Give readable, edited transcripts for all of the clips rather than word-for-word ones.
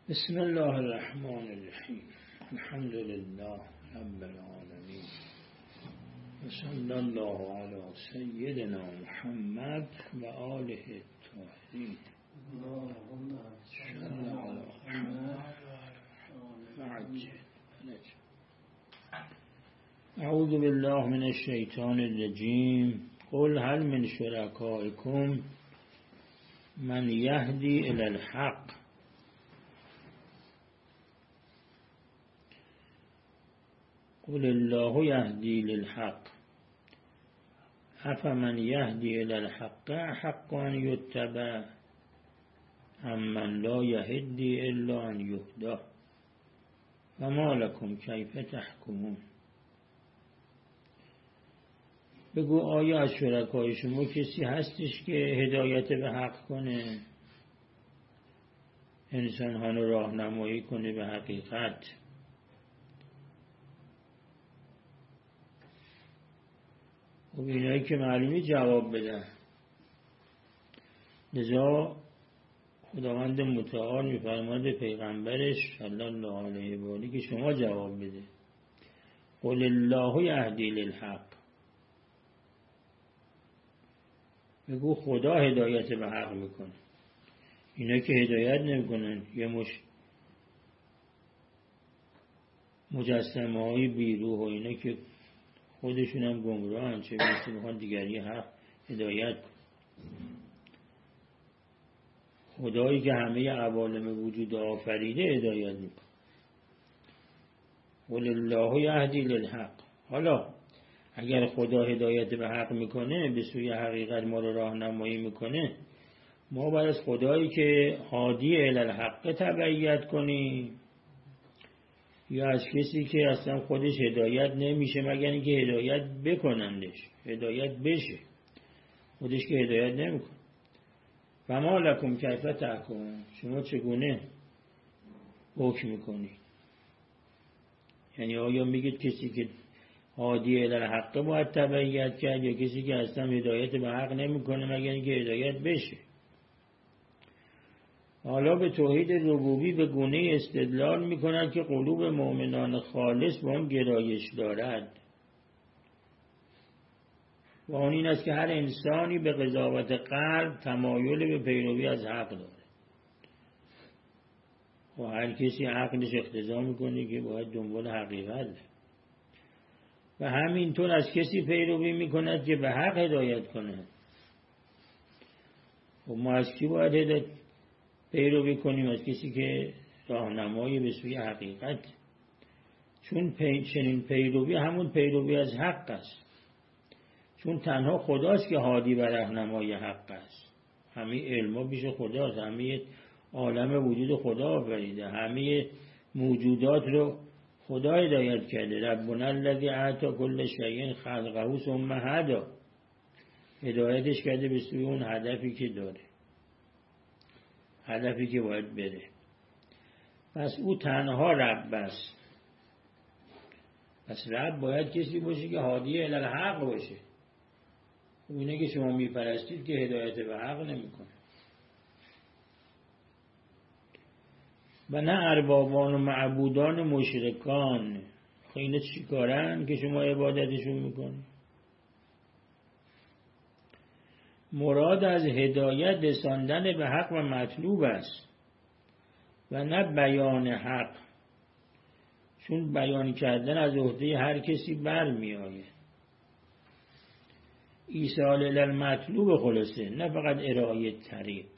بسم الله الرحمن الرحیم. الحمد لله رب العالمین و صلی الله علی سیدنا محمد و آله الطاهرین. صلی علی محمد و عجل. اعوذ بالله من الشیطان الرجیم. قل هل من شرکائکم من یهدی الی الحق قل الله یهدی للحق افمن یهدی الی الحق حق ان یتبع امن لا یهدی الا ان یهدی و ما لکم کیف تحکمون. بگو آیا از شرکای شما کسی هستش که هدایت به حق کنه، انسان‌ها رو راهنمایی کنه به حقیقت؟ و اینایی که معلومی جواب بدن. لذا خداوند متعال می‌فرماید به پیغمبرش صلی الله علیه و آله که شما جواب بده. قل الله یهدی للحق. بگو خدا هدایت به حق میکنه. اینا که هدایت نمیکنن، یه مجسمه های بیروح و اینا که خودشون هم گمراهن، چه میشه میخوان دیگری حق هدایت کن. خدایی که همه عوالم وجود آفریده هدایت میکنه. قل الله یهدی للحق. حالا اگر خدا هدایت به حق میکنه، به سوی حقیقت ما رو راهنمایی میکنه، ما باید از خدایی که هادی الی الحق تبعیت کنیم، یا از کسی که اصلا خودش هدایت نمیشه مگر اینکه هدایت بکنندش، هدایت بشه، خودش که هدایت نمیکنه. و ما لکم کیف تحکمون. شما چگونه حکم میکنید؟ یعنی آیا میگید کسی که هادی الی الحق باید تبعیت کرد، یا کسی که اصلا هدایت به حق نمیکنه مگر اینکه هدایت بشه؟ حالا به توحید ربوبی به گونه استدلال میکنند که قلوب مؤمنان خالص با هم گرایش دارد و آن این است که هر انسانی به قضاوت قلب تمایل به پیروی از حق داره و هر کسی عقلش اقتضا میکنه که باید دنبال حقیقت و همینطور از کسی پیروی میکند که به حق هدایت کنه. و ما از کی باید پیروی کنیم؟ از کسی که راهنمایی به سوی حقیقت. چون چنین پیروی همون پیروی از حق است، چون تنها خداست که هادی و راهنمای حق است. همه علما پیش خداست، همه عالم وجود خدا آفریده، همه موجودات رو خدا هدایت کرده. ربنا الذی اعطی کل شیء خلقه ثم هدی. هدایتش کرده به سوی اون هدفی که داره، هدفی که باید بره. پس او تنها رب است. پس رب باید کسی باشه که هادی الی الحق باشه. اینه که شما میپرستید که هدایت به حق نمیکنه. و نه اربابان و معبودان مشرکان. اینا چی کارن که شما عبادتشون میکنی؟ مراد از هدایت رساندن به حق و مطلوب است و نه بیان حق، چون بیان کردن از عهده هر کسی بر می آید. ایصال الی المطلوب خلاصه، نه فقط ارائه طریق.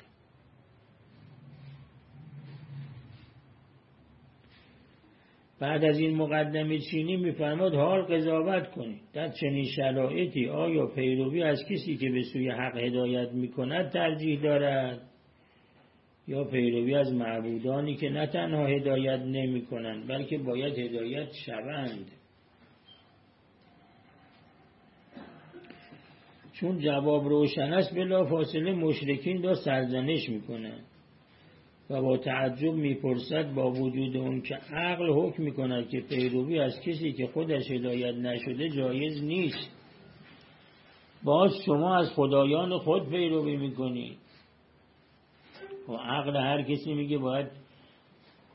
بعد از این مقدمه چینی میفرماد حال قضاوت کنید در چنین شرایطی آیا پیروی از کسی که به سوی حق هدایت میکند ترجیح دارد، یا پیروی از معبودانی که نه تنها هدایت نمیکنند بلکه باید هدایت شوند. چون جواب روشن است بلا فاصله مشرکین را سرزنش میکنند و با تعجب میپرسد با وجود اون که عقل حکم میکند که پیروی از کسی که خودش هدایت نشده جایز نیست، باز شما از خدایان خود پیروی میکنید. و عقل هر کسی میگه باید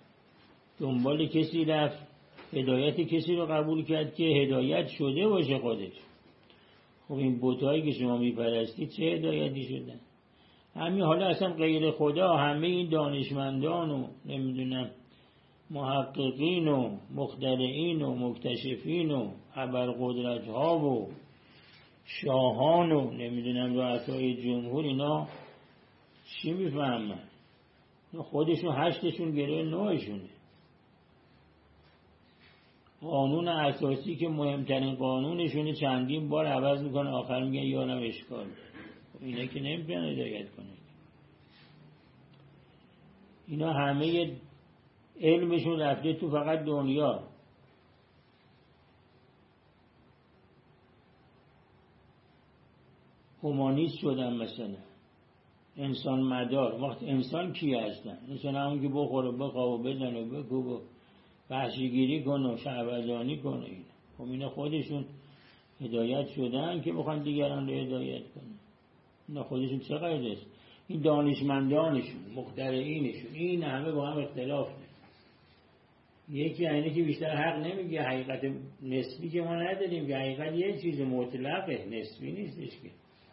دنبال کسی رفت هدایت کسی رو قبول کرد که هدایت شده باشه خودش. خب این بتایی که شما میپرستید چه هدایتی شدن؟ همین حالا اصلا غیر خدا همه این دانشمندان و نمیدونم محققین و مخترعین و مکتشفین و ابرقدرت ها و شاهان و نمیدونم رؤسای جمهور، اینا چی میفهمن؟ خودشون هشتشون گره نوعشونه. قانون اساسی که مهمترین قانونشونه چندین بار عوض میکنه، آخر میگن یارم اشکال. اینا که نمیتونن هدایت کنه. اینا همه علمشون رفته تو فقط دنیا. هومانیست شدن مثلا، انسان مدار. وقت انسان کی هستن؟ انسان همون که بخوره بخواه و بدن و بکوب و وحشیگیری کن و شهوتزانی کن. خب اینا خودشون هدایت شدن که بخوان دیگران رو هدایت کنن؟ اینا خودشون چه قید است؟ این دانشمندانشون، مخترعینشون، این همه با هم اختلاف داره. یکی اینه که بیشتر حق نمیگه، حقیقت نسبی که ما نداریم، که حقیقت یه چیز مطلقه، نسبی نیستش که.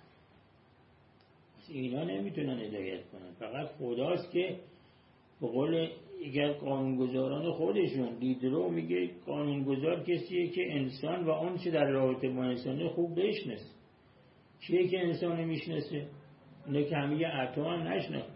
اینا نمیتونن هدایت کنن، فقط خداست که به قول اگر قانونگذاران خودشون، دیدرو میگه قانونگذار کسیه که انسان و اون چه در رابطه با انسان خوب بشناسه. کیه که انسان میشناسه؟ اینه که همه اتم هم نشناختن.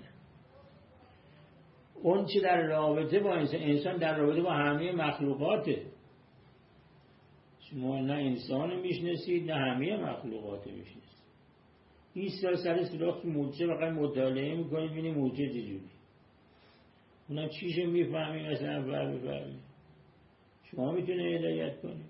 اون چه در رابطه با انسان در رابطه با همه مخلوقاته. شما نه انسان میشناسید نه همه مخلوقات میشناسید. این سر سراخ موجه فقط مطالعه میکنید ببینید موجه چجوری. اونم چیشو میفهمید مثلا بفهمید. شما میتونه هدایت کنید.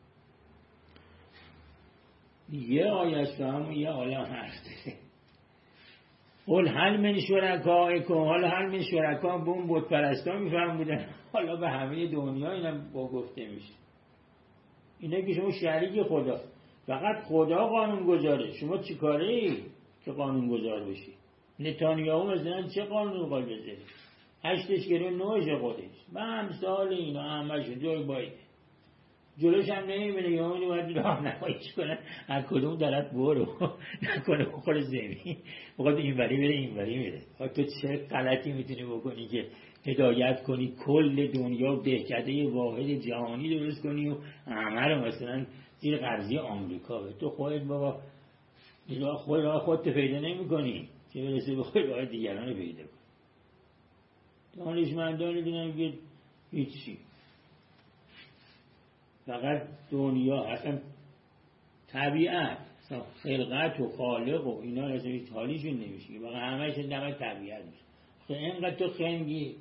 یه آیه فهم یه عالم هسته. قل هل من شرکائکم، حالا هل من شرکا به اون بت پرستا میفهم بودن، حالا به همه دنیا اینا با گفته میشه. اینا که شما شریک خدا، فقط خدا قانون گذاره. شما چی کاره ای که قانون گذار بشی؟ نتانیاهو مثلا چه قانون قال بذاری؟ هشتش گره نوش خودش و همسال اینا همشون جای باید جلوش هم نمیبینه، یا اونی باید راه نمایش کنن از کدوم طرف برو نکنه بخور زمین بخواد اینوری بره اینوری میره. تو چه غلطی میتونی بکنی که هدایت کنی کل دنیا دهکده واحد جهانی درست کنی و همه رو مثلا زیر قرضی آمریکا به تو خودت بابا خودت پیدا نمی کنی که برسه به خود راه دیگران رو پیدا کنی. دانشمندان دیدن که هیچی، فقط دنیا اصلا طبیعت خلقت و خالق و اینا اصلا هیچ حالیشون نمیشه، واقعا همه‌ش نمک طبیعت میشه. اینقدر تو خنگی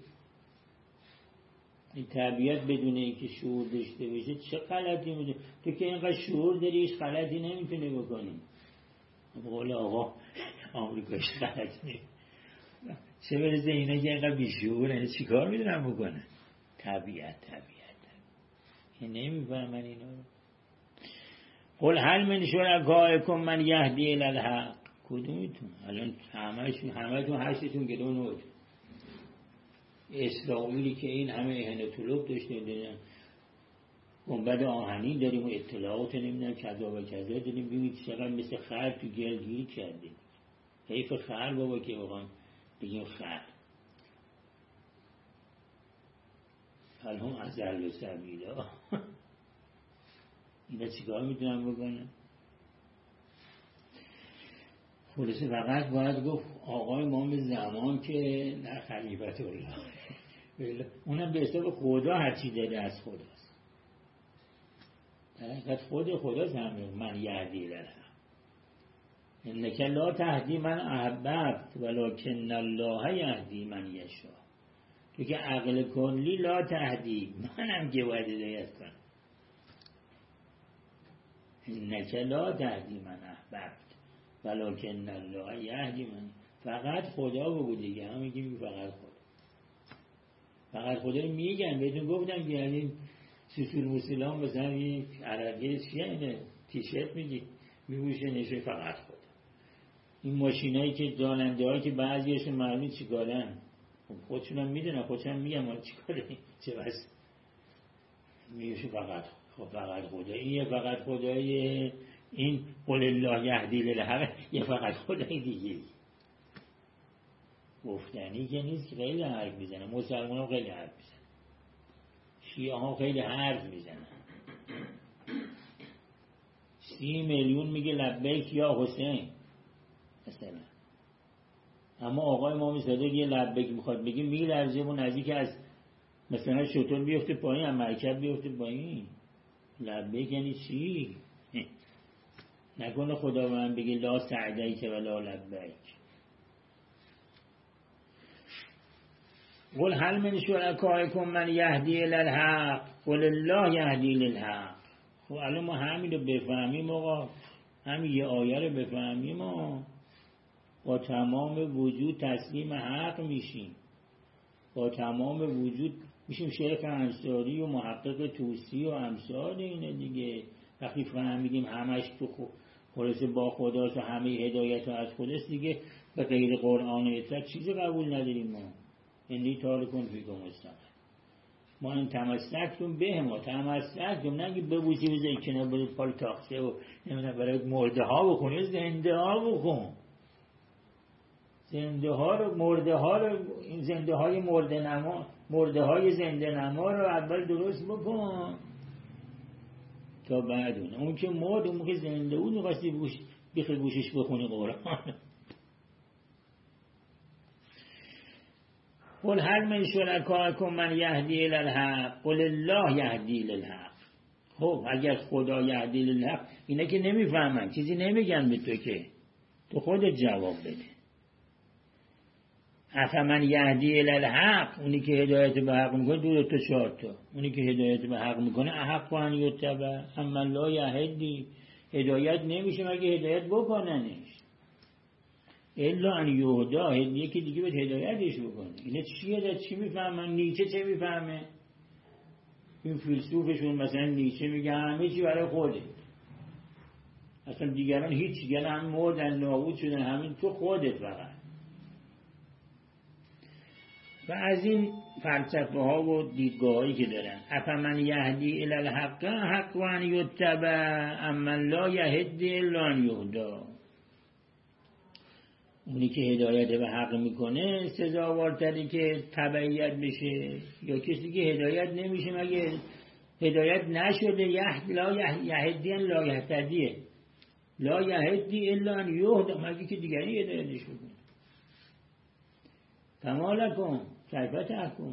این طبیعت بدون اینکه شعور داشته باشه چه غلطی میده؟ تو که اینقدر شعور داری هیچ غلطی نمیتونی بکنی. بقول آقا آمریکایش غلطی نیست، چه برسه اینا که اینقدر بیشعور اینه چی کار میدونم بکنه؟ طبیعت نمیفهمن اینا رو. قل هل من شرکائکم من یهدی الی الحق، کدومتون؟ الان همه‌تون هشتتون گرون نوت. اسرائیلی که این همه اهنتولوگ داشته دیدن، گنبد آهنین داریم و اطلاعات نمیدونم کذا و کذا داریم، ببینید چقدر مثل خر تو گلگیری کردیم. حیف خر بابا که واقعا بگیم خر. فلهم ازل و سبیلا. اینا چیکار میتونن بکنن؟ خلاصه فقط باید گفت آقای امام زمان که نه خلیفت الله، اونم به حساب خدا هرچی داده از خداست. در حقیقت خداست همه من یهدی الی الحق. انک لا تهدی من احببت ولکن الله یهدی من یشاء. تو که عقل کلی لا تهدی، منم که باید هدایت کنم. انک لا تهدی من احببت ولکن الله یهدی من. فقط خدا بگو دیگه، هم میگیم فقط خدا رو میگن. بهتون گفتم که یعنی سسول مسلمان مثلا یک عربیه چیه اینه تیشرت میگوشه نشه فقط خدا. این ماشینایی که داننده هایی که بعضیشون معلومی چی کارن، خودشونم میدونن، خودشونم میگم ما چیکاره چه بس میشه فقط خدا. این فقط خدای این قل الله یهدی للحق، یه فقط خدای دیگه گفتنی که نیست، که خیلی حرف میزنه. مسلمان ها خیلی حرف میزنه، شیعه ها خیلی حرف میزنن. 30 میلیون میگه لبیک یا حسین مثلا، اما آقای امام صادق یه لبیک میخواد بگه میلرزه و نزدیک از مثلا شطور بیفته پایین، هم مرکب بیفته پایین. لبیک یعنی چی؟ نکنه خدا من بگه لا سعدیک ولا لبیک. قل هل من شرکائکم من یهدی الی الحق قل الله یهدی للحق. خب الان ما همین رو بفهمیم آقا، همین یه آیه رو بفهمیم و با تمام وجود تسلیم حق میشیم، با تمام وجود میشیم شیخ انصاری و محقق طوسی و امثال اینه دیگه. وقتی فهمیدیم همش تو خلاصه با خداست و همه هدایت از خداست دیگه، به غیر قرآن و اطلاع چیزی قبول نداریم ما. اندی تارکون فیکم استقل، ما این تمسکتون به ما تمسکتون، نگی ببوسی بزنی کنار برید پال تاخته و نمیدونم برای مرده ها بخونی، زنده ها بخون. زنده ها رو، مرده ها رو، این زنده های مرده های زنده نما رو اول درست بکن تا بعد اون که مرد، اون که زنده بود میخواستی بیخی گوشش بخونی قرآن. قل هل من شرکائکم من یهدی الی الحق قل الله یهدی للحق. خب اگر خدا یهدی للحق، اینا که نمیفهمن، چیزی نمیگن به تو، که تو خودت جواب بده. افمن یهدی الی الحق، اونی که هدایت به حق میکنه، دو تا 4 تا، اونی که هدایت به حق میکنه احق ان یتبع اما لا یهدی، هدایت نمیشه مگه هدایت بکننش، الا ان یهدا، یکی دیگه به هدایتش بکنه. اینا چیه؟ چی میفهمن؟ نیچه چه میفهمه؟ این فیلسوفشون مثلا نیچه میگه همه چی برای خوده، اصلا دیگران هیچ، دیگران هم مردن نابود شدن، همین تو خودت فقط. و از این فلسفه ها و دیدگاه هایی که دارن، افمن یهدی الی الحق حق ان یتبع اما لا یهدی الا ان یهدا. اونی که هدایت به حق میکنه سزاوارتری که تبعیت بشه، یا کسی که هدایت نمیشه مگه هدایت نشده؟ لا یهدی ان لا یهتدیه، لا یهدی الا ان یهدا، مگه که دیگری هدایتش بکنه. فما لکم کیف تحکمون،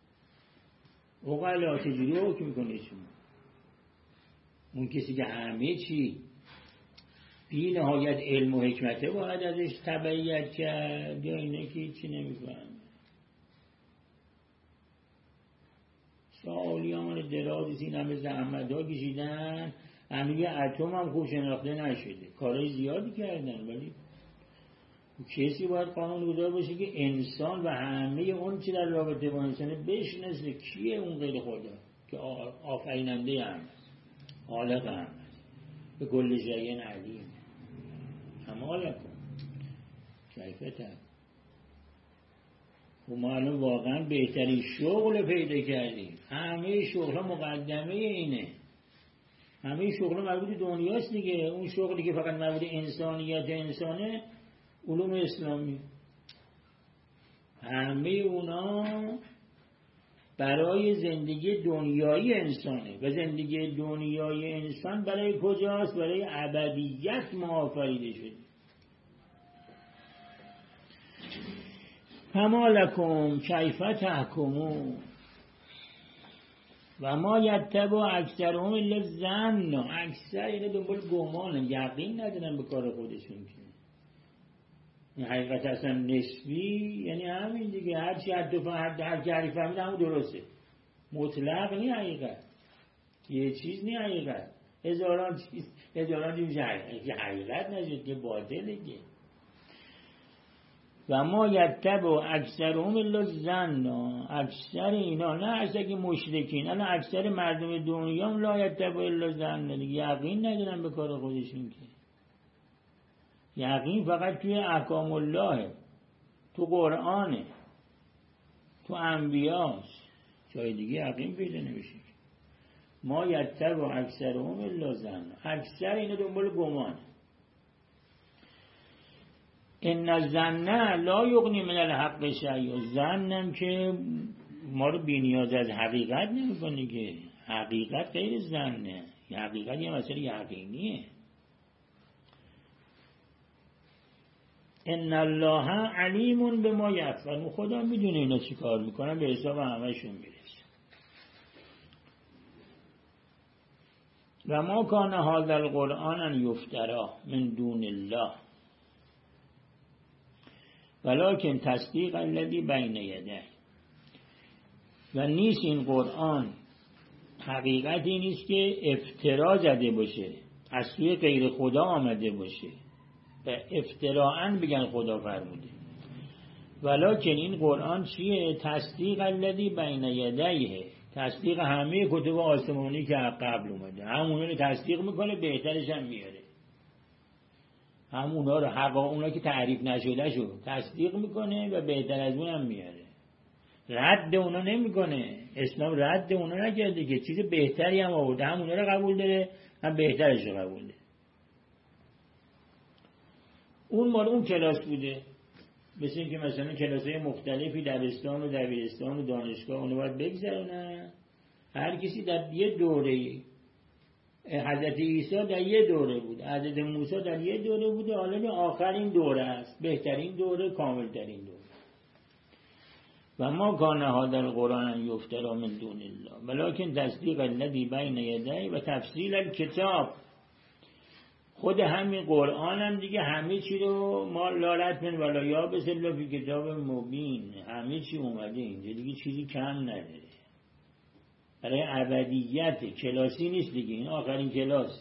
عقلا چجوری حکم میکنه شما؟ اون کسی که همه چی بی نهایت علم و حکمته باید ازش تبعیت کرد، یا اینه که هیچی نمیفهم. سالیان درازی این همه زحمت ها کشیدن، همه اتم هم خوب شناخته نشده، کارهای زیادی کردن، ولی کسی باید قانون‌گذار باشه که انسان و همه اون چی در رابطه با انسانه بشناسه. کیه اون غیر خدا که آفریننده هم خالق هم به کل شیء علیم. اما لکن کیف تحکمون. و ما الان واقعا بهترین شغل پیدا کردیم. همه شغل مقدمه اینه، همه شغل مربوط دنیاست دیگه. اون شغلی که فقط مربوط انسانیت انسانه، علوم اسلامی، همه اونا برای زندگی دنیایی انسانه. و زندگی دنیای انسان برای کجاست؟ برای ابدیت ما آفریده شده. فما لکم کیف تحکمون و ما یتبع اکثرهم الا الظن. اکثر اینا دنبال گمانن، یقین ندارن به کار خودشون. این حقیقت اصلا نسبی، یعنی همین دیگه، هر چی هر جری فهمید همون درسته، مطلق نی حقیقت، یه چیز نی حقیقت، هزاران چیز میشه حقیقت نشد که باطله که. و ما یتبع اکثرهم الا الظن، اکثر اینا، نه اکثر که مشرکین، الان اکثر مردم دنیا هم لا یتبع الا الظن، یقین ندارن به کار خودشون. که یقین فقط توی احکام الله، تو قرآنه. تو انبیاست، جای دیگه یقین پیدا نمیشه. ما یتبع اکثرهم الا ظن، اکثر اینا دنبال گمان. ان الظن لا یغنی من الحق شیئا، ظنم که ما رو بی‌نیاز از حقیقت نمی‌کنه که حقیقت غیر ظنه، حقیقت یه مسئله یقینیه. ان الله علیم بما یفعلون، خدا میدونه اینا چی کار میکنن، به حساب همشون میرسه. و ما کان هذا القرآن ان یفتری من دون الله ولکن تصدیق الذی بین یدیه، و نیست این قرآن حقیقتی نیست که افترا زده باشه، از سوی غیر خدا آمده باشه و افتراعاً بگن خدا فرموده، ولکن این قرآن چیه؟ تصدیق الذی بین یدیه، تصدیق همه کتب آسمانی که قبل اومده، همونا رو تصدیق میکنه، بهترش هم میاره، همونا رو اونا که تعریف نشده شو تصدیق میکنه و بهتر از اون هم میاره، رد اونا نمیکنه. اسلام رد اونا نکرده که چیز بهتری هم آورده، هم اونا رو قبول داره هم بهترش رو قبول داره. اون مال اون کلاس بوده، مثل این که مثلا کلاس‌های مختلفی دبستان و دبیرستان و دانشگاه اونو باید بگذرونن، هر کسی در یه دوره. حضرت عیسی در یه دوره بود، حضرت موسی در یه دوره بوده، حالا آخرین دوره است، بهترین دوره، کاملترین دوره. و ما کان هذا القرآن یفتری من دون الله ولکن تصدیق الذی بین یدیه و تفصیل الکتاب. خود همین قرآن هم دیگه همه چی رو ما لالت من ولا یابس الا فی کتاب مبین، همه چی اومده اینجا دیگه، چیزی کم نداره. برای ابدیت کلاسی نیست دیگه، این آخرین کلاسه.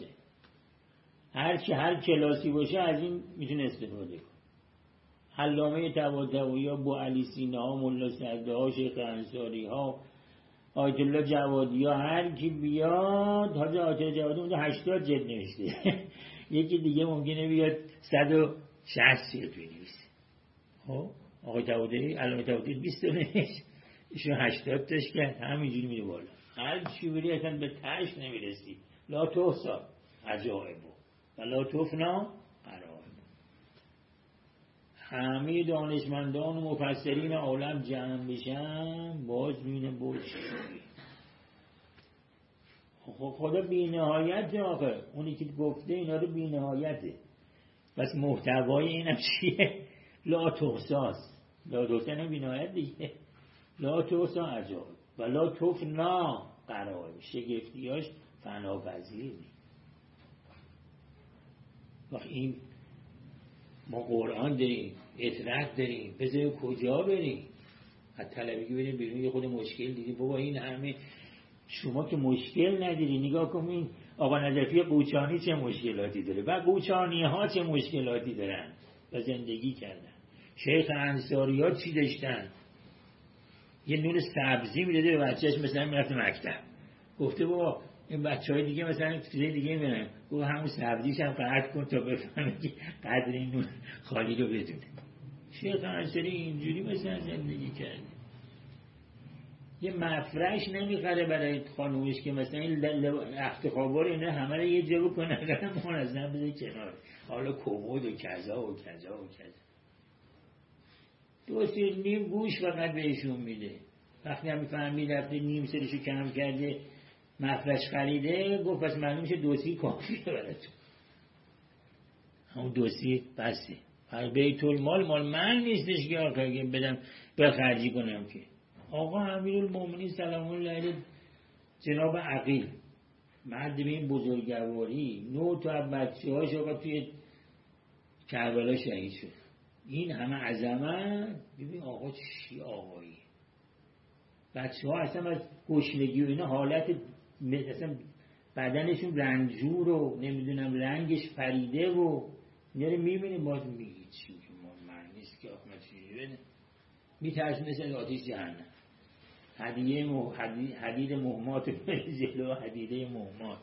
هر کلاسی باشه از این میتونه استفاده کنه. علامه طباطبایی ها، ابو علی سینا ها، ملا سعدی ها، شیخ انصاری ها، آیت الله جوادی ها، هر کی بیاد، حاجی آیت الله جوادی اونجا 80 جلد نوشته یکی دیگه ممکنه بیاد 160 جلد بنویسه. خب آقای طباطبایی، علامه طباطبایی 20 تا نوشت، ایشون 80 تاش کرد، همینجوری میره بالا، هر چی بری اصلا به تهش نمیرسی. لا تحصی عجائب و لا تفنا غرائب. همه دانشمندان و مفسرین عالم جمع بشن باز مینه بوش. خدا بی نهایت آخه، اونی که گفته اینا رو بی نهایته، بس محتوای اینم چیه؟ لا تحصاست، لا تحصا نه بی نهایت دیگه، لا تحصا عجائب و لا تفنا غرائب، شگفتیاش فناپذیر نیست. وقت این ما قرآن داریم، اطلاق داریم، بذاریم کجا بریم؟ از طلبگی بریم بیرون، یه خود مشکل دیدیم، بابا این همه شما که مشکل نداری، نگاه کنین آقا نجفی قوچانی چه مشکلاتی داره و قوچانی ها چه مشکلاتی دارن و زندگی کردن. شیخ انصاری ها چی داشتن؟ یه نون سبزی میداده به بچهش، مثلا میرفت مکتب، گفته بابا این بچهای دیگه مثلا چیز دیگه میرن، گفت همون سبزیش هم قطع کن تا بفهمه که قدر این نون خالی رو بدونه. شیخ انصاری اینجوری مثلا زندگی کرده. یه مفرش نمیخره برای خانومش که مثلا این رخت خوابار اینه همه رو یه جا بکنه، اگر منظم بده کنار، حالا کمد و کذا و کذا و کذا. 2 سیر نیم گوش فقط بهشون میده. وقتی هم فهمید رفته نیم سرشو کم کرده مفرش خریده، گفت پس معلوم میشه 2 سیر کافیه براتون، همون 2 سیر بسه. بیت المال مال من نیستش که آقا بدم بخرجی کنم که. آقا امیرالمومنین سلام الله علیه جناب عقیل مرد به این بزرگواری 9 تا بچه هاش آقا توی کربلا شهید شد. این همه عظمت، ببین آقا چی آقایی، بچه ها اصلا از گشنگی و اینا حالت اصلا بدنشون رنجور و نمیدونم رنگش پریده و اینا رو میبینی باز میگی چی که من نیست که آقا چیزی بده، میترس مثل آتیش جهنم. حدید مهمات جلو حدیده مهمات،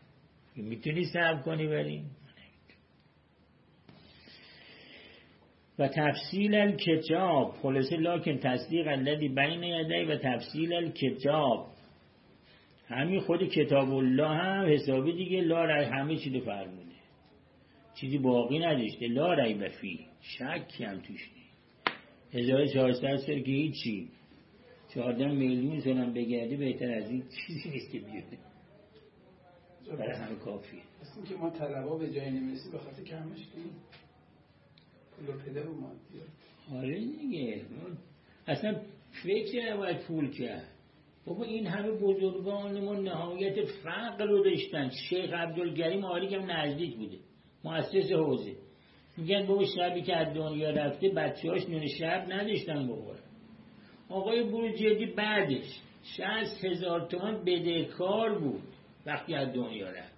میتونی صبر کنی بریم؟ و تفصیل الکتاب، خلاصه لکن تصدیق الذی بین یدی و تفصیل الکتاب، همین خود کتاب الله هم حسابی دیگه لا رای همه چی رو فرمونه، چیزی باقی نداشته، لا ریب فیه، شکی هم توش نیست. 1400 سال که هیچی، 14 میلیون سال هم بگردی بهتر از این چیزی نیست که بیاره، برای همه کافیه. اصلا که ما طلبا به جای نمیرسیم به خاطر کمش کنیم پول و پدر و مادی. آره دیگه، اصلا فکر نباید پول کرد. بابا این همه بزرگان ما نهایت فقر رو داشتن. شیخ عبدالکریم آریک هم نزدیک بوده، مؤسس حوزه، میگن بابا شبی که از دنیا رفته بچه‌هاش نون شب نداشتن بخورن. آقای بروجردی بعدش 60,000 تومان بدهکار بود وقتی از دنیا رفت.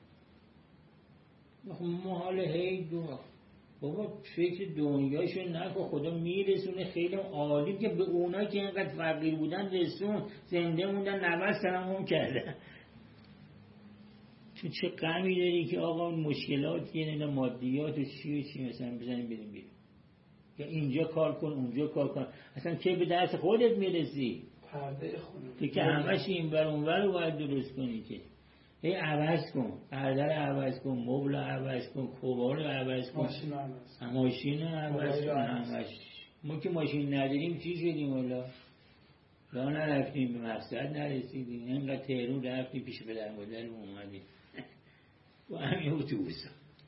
ما حالا هی بابا فکر دنیاشو نکن، خدا میرسونه. خیلی عالی که به اونا که اینقدر فقیر بودن رسون، زنده موندن 90 سالم کردن. تو چه غمی داری که آقا مشکلات یه مادیات و چی مثلا بزنیم بریم بیرون، یا اینجا کار کن اونجا کار کن، اصلا که به دست خودت میرسی؟ پرده خونه تو که همش این بر اون ور رو باید درست کنی، که هی عوض کن، پرده رو عوض کن، مبل رو عوض کن، کوبار رو عوض کن، ماشین رو عوض کن، همش. ما که ماشین نداریم چی شدیم؟ والا راه نرفتیم، به مقصد نرسیدیم، اینقدر تهرون رفتیم پیش پدر مادر اومدیم با همین اتوبوس.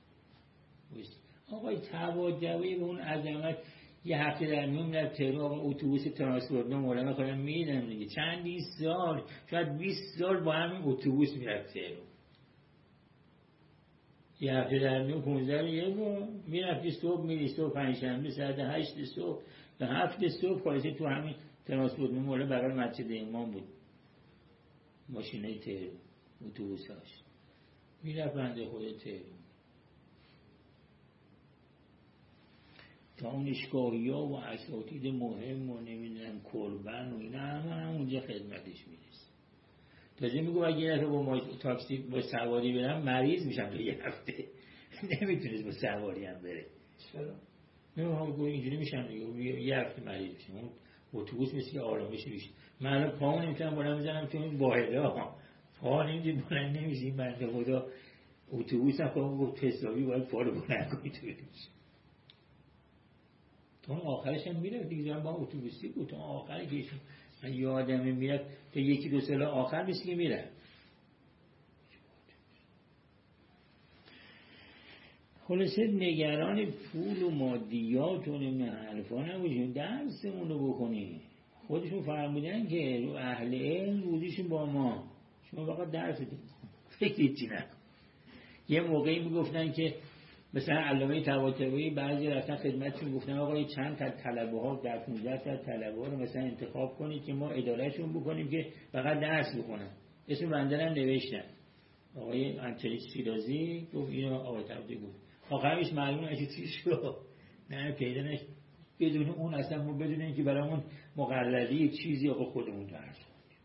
آقای توجهی به اون عظمت، یه هفته در میون رفت تهران، آقا اتوبوس ترانسپورت مولانا خودم میدم دیگه، چندی سال، شاید 20 سال با همین اتوبوس میرفت تهران. یه هفته در میون 15 یه میرفتی صبح، میری صبح پنجشنبه ساعت 8 صبح تا 7 صبح، خلاصه تو همین ترانسپورت مولانا بغل مسجد امام بود ماشینای تهران، اتوبوساش میرفت بنده خود تهران. دانشگاهی ها و اساتید مهم و نمیدونم کلبن و اینا همه اونجا خدمتش میرسه. تازه میگو اگه یه دفعه با تاکسی با سواری برم مریض میشم تو یه هفته، نمیتونست با سواری هم بره. چرا؟ نمیدونم اینجوری میشم دیگه، یه هفته مریض میشم. اون اتوبوس مثل آرامش میشه. من الان پامو نمیتونم بالا بزنم تو این واحده ها، پا نمیدونم بلند نمیشه. این بنده خدا اتوبوس هم گفت حسابی باید پا رو بلند کنی تو بریش. تا آخرش هم میره دیگه، با اتوبوسی بود تا آخر که من یادم میره تا یکی دو سال آخر مثل که میره. خلاصه نگران پول و مادیات و نمیدونم حرفا نباشیم، درسمون رو بکنیم. خودشون فرمودن که رو اهل علم روزیشون با ما، شما فقط درس دید فکر چی نکن. یه موقعی میگفتن که مثلا علامه طباطبایی بعضی رفتن خدمتشون گفتن آقا چند تا طلبه ها در 15 تا طلبه ها رو مثلا انتخاب کنید که ما ادارهشون بکنیم که فقط درس بخونن. اسم بنده رو نوشتن، آقای انتری شیرازی گفت اینو آقای طباطبایی گفت. آخرش معلوم نشد چی شد، نه پیدا نشد. بدون اون اصلا ما بدون اینکه برامون مقرری چیزی آقا خودمون درس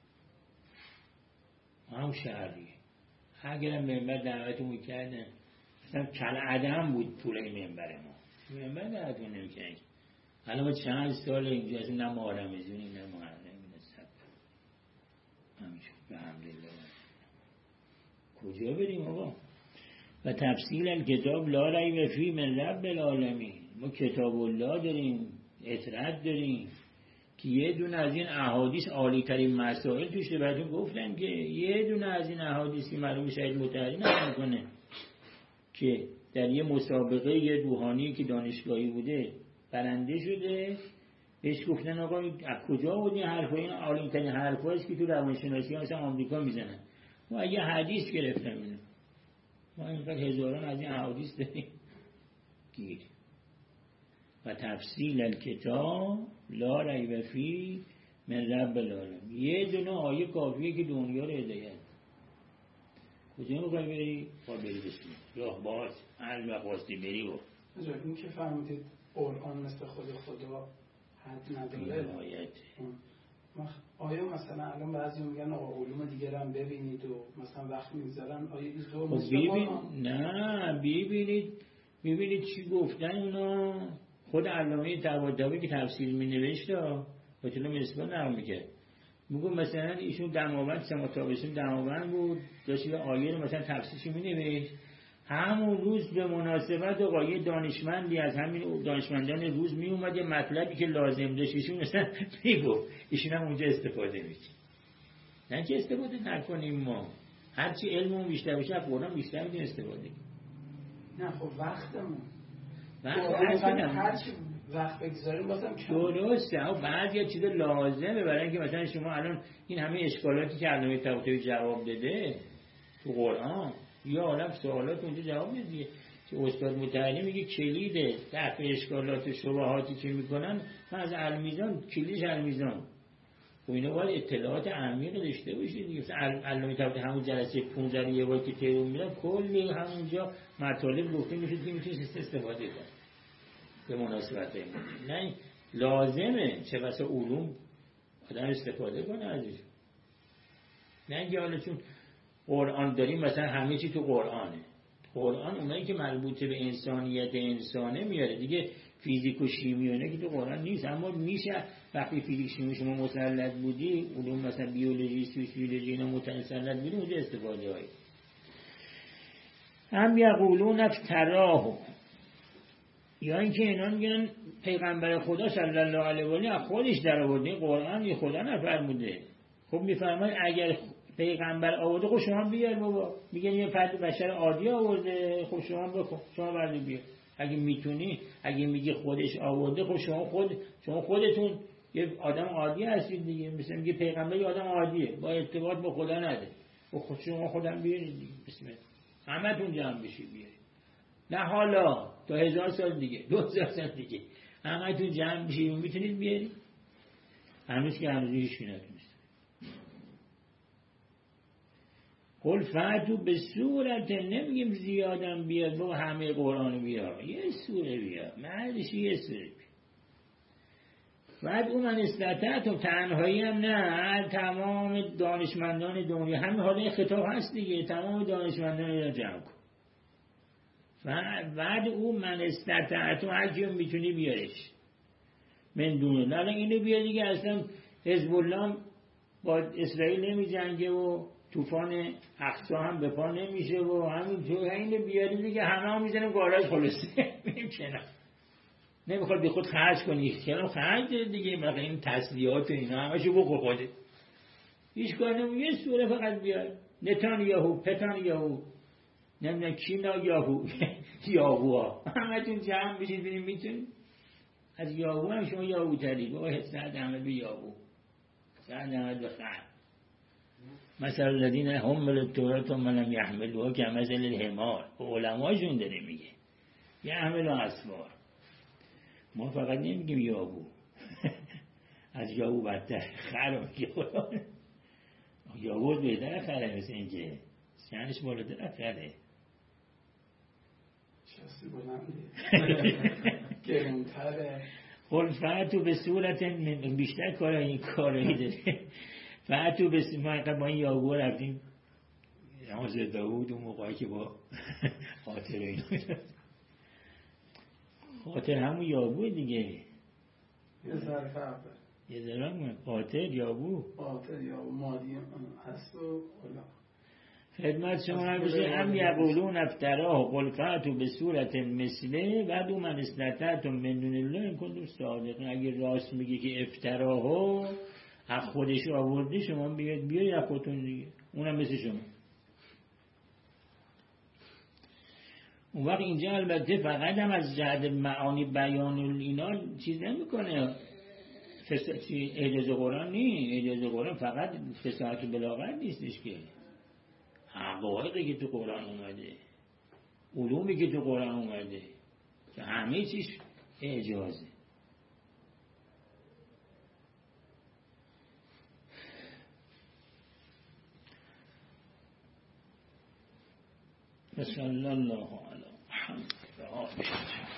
خوندیم. هم شهریه اگرم منبر دعوتمون میکردن مثلا کل عدم بود پول این منبر ما، منبر دعوتمون نمیکردن. الان ما چند سال اینجا اصلا نه محرمزونی نه محرمی نه سب همینجور به حمدالله. کجا بریم آقا؟ و تفصیل الکتاب لا ریب فیه من رب العالمین. ما کتاب الله داریم، اطرد داریم که یه دونه از این احادیث عالی ترین مسائل توشه. براتون گفتم که یه دونه از این احادیث که مرحوم شهید مطهری نقل میکنه که در یه مسابقه یه روحانی که دانشگاهی بوده برنده شده، بهش گفتن آقا از کجا بود این حرفا؟ این عالی ترین حرفاست که تو روانشناسی ها مثلا آمریکا میزنن. ما یه حدیث گرفتم اینو، ما اینقدر هزاران از این احادیث داریم گیر. و تفصیل الکتاب لا ریب فیه من رب العالمین. یه دونه آیه کافیه که دنیا رو هدایت. کجا میخوای بری؟ باید بری بسیم راه باز هر وقت بری. و این که فهمیدید قرآن مثل خدا حد نداره آیت. آیا مثلا الان بعضی میگن علوم دیگر هم ببینید و مثلا وقت میذارن، آیا این زور نه ببینید چی گفتن اونا. خود علامه طباطبایی که تفسیر می‌نوشت با طول مصباح نقل می‌کرد، میگم مثلا ایشون دماوند سما تابستون دماوند بود، داشت یه آیه رو مثلا تفسیرش می‌نوشت، همون روز به مناسبت آقای دانشمندی از همین دانشمندان روز می اومد یه مطلبی که لازم داشت ایشون مثلا میگفت، ایشون هم اونجا استفاده می‌کرد. نه که استفاده نکنیم، ما هرچی علممون بیشتر بشه از قرآن بیشتر می‌تونیم استفاده کنیم. نه خب وقتمون هرچی وقت بگذاریم بازم کم. درسته، اما بعضی چیزا لازمه برای اینکه مثلا شما الان این همه اشکالاتی که علامه طباطبایی جواب داده تو قرآن، یا عالم سوالات اونجا جواب میده که استاد متعلی میگه کلید دفع اشکالات و شبهاتی که میکنن من از المیزان، کلیدش المیزان و اینا باید اطلاعات عمیق داشته باشید دیگه. علامه طباطبایی همون جلسه 15 یه بار که تهران میرن کلی همونجا مطالب گفته میشه که میتونید استفاده کنید به مناسبت این. نه لازمه چه بسا علوم آدم استفاده کنه ازش. نه اینکه حالا چون قرآن داریم مثلا همه چی تو قرآنه. قرآن اونایی که مربوطه به انسانیت انسانه میاره دیگه، فیزیک و شیمی اینا که تو قرآن نیست. اما میشه وقتی فیزیک شیمی شما مسلط بودی، علوم مثلا بیولوژی سوسیولوژی اینا مسلط بودی، اونجا استفاده هایی. هم یقولون افتراه، یا اینکه اینا میگن پیغمبر خدا صلی الله علیه و آله خودش در آورده، قرآن یه خدا نفرموده. خب میفرماید اگر پیغمبر آورده خب شما بیار بابا، میگن یه فرد بشر عادی آورده، خب شما بکن، شما برای بیار اگه میتونی. اگه میگی خودش آورده خب شما خودتون یه آدم عادی هستید دیگه. مثلا میگه پیغمبر یه آدم عادیه با ارتباط با خدا نداره، خب شما خودم بیارید دیگه، بسم الله همتون جمع بشید بیارید. نه حالا تا 1000 سال دیگه 2000 سال دیگه همتون جمع بشید میتونید بیارید. هنوز که هنوز هیچ نتونست. قل فاتو به صورت، نمیگیم زیادم بیاد بابا همه قرآن بیار، یه سوره بیار، مردش یه سوره بیار. بعد اون من استطعتم، تنهایی هم نه، تمام دانشمندان دنیا، همین حالا خطاب هست دیگه، تمام دانشمندان رو جمع کن. بعد اون من استطعتم هر کیو میتونی بیارش من دونه. نه اینو بیار دیگه، اصلا حزب الله با اسرائیل نمی جنگه و طوفان اقصا هم به پا نمیشه و همین تو اینو بیاری دیگه، همه هم میزنیم گاراژ خلاصه میکنم. نمیخواد بی خود خرج کنی، چرا خرج دیگه، مثلا این تسلیحات و اینا همشو بخور خودت، هیچ کار نمیکنی. یه سوره فقط بیار، نتانیاهو پتانیاهو نمیدونم کینا یاهو همتون جمع بشید ببینید میتونید. از یاهو هم شما یاهو تری بابا، سعد احمد به یاهو، سعد احمد به خر. مثل الذین حملوا التوراة ثم لم یحملوها کمثل الحمار، علماشون داره میگه یحمل اسفار. ما فقط نمیگیم یاهو از یاهو بدتر خر میگه. یاهو بهتره خره، مثل اینکه شأنش بالاتر خره. شخصی بلنده گرونتره. قل فاتو به صورت بیشتر کارایی داره. فاتو به صورت، ما این یاهو رفتیم حضرت داود اون موقعی که با خاطر اینو خاطر همون یاهو دیگه، یه ذره فرق داره، یه ذره خاطر یاهو مادی هست و اولا خدمت شما نمیشه. هم یقولون افتراه قل فاتو به صورت مثله بعد او من استطعتم من دون الله این کنتم صادقین. اگه راست میگه که افتراهو از خودش آورده، شما بیاید از خودتون دیگه، اونم مثل شما. اون وقت اینجا البته فقط هم از جهت معانی بیان اینا چیز نمیکنه، اعجاز قرآن نیست. اعجاز قرآن فقط فصاحت و بلاغت نیستش که، حقایقی که تو قرآن اومده، علومی که تو قرآن اومده، که همه چیز اعجازه. صلی الله علیه و آله.